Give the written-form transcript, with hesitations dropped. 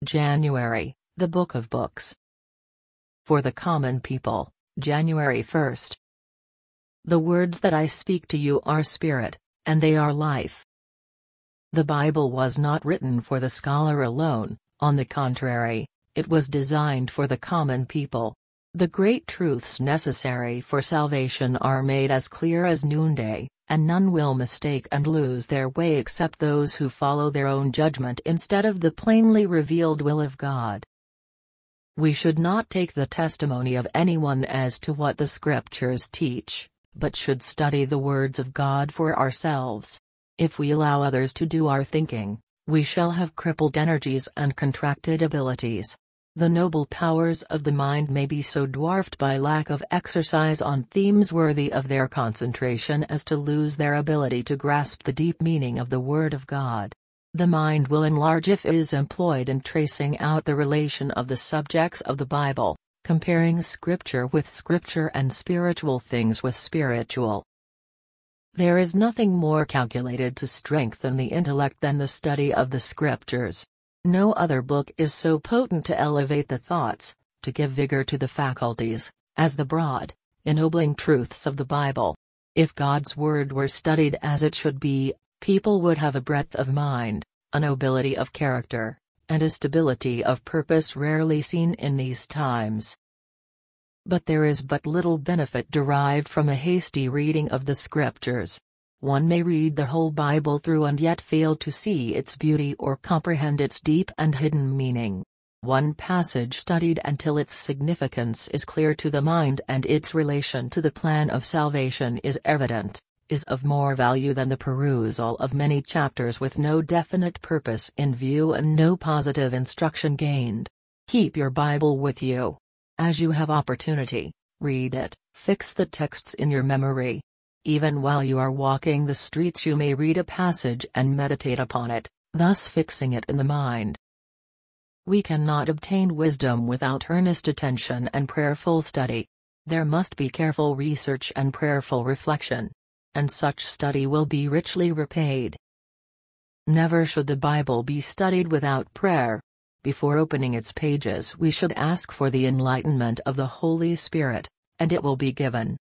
January, the Book of Books. For the common people, January 1st. The words that I speak to you are spirit, and they are life. The Bible was not written for the scholar alone, on the contrary, it was designed for the common people. The great truths necessary for salvation are made as clear as noonday, and none will mistake and lose their way except those who follow their own judgment instead of the plainly revealed will of God. We should not take the testimony of anyone as to what the Scriptures teach, but should study the words of God for ourselves. If we allow others to do our thinking, we shall have crippled energies and contracted abilities. The noble powers of the mind may be so dwarfed by lack of exercise on themes worthy of their concentration as to lose their ability to grasp the deep meaning of the Word of God. The mind will enlarge if it is employed in tracing out the relation of the subjects of the Bible, comparing Scripture with Scripture and spiritual things with spiritual. There is nothing more calculated to strengthen the intellect than the study of the Scriptures. No other book is so potent to elevate the thoughts, to give vigor to the faculties, as the broad, ennobling truths of the Bible. If God's Word were studied as it should be, people would have a breadth of mind, a nobility of character, and a stability of purpose rarely seen in these times. But there is but little benefit derived from a hasty reading of the Scriptures. One may read the whole Bible through and yet fail to see its beauty or comprehend its deep and hidden meaning. One passage studied until its significance is clear to the mind and its relation to the plan of salvation is evident, is of more value than the perusal of many chapters with no definite purpose in view and no positive instruction gained. Keep your Bible with you. As you have opportunity, read it, fix the texts in your memory. Even while you are walking the streets you may read a passage and meditate upon it, thus fixing it in the mind. We cannot obtain wisdom without earnest attention and prayerful study. There must be careful research and prayerful reflection. And such study will be richly repaid. Never should the Bible be studied without prayer. Before opening its pages we should ask for the enlightenment of the Holy Spirit, and it will be given.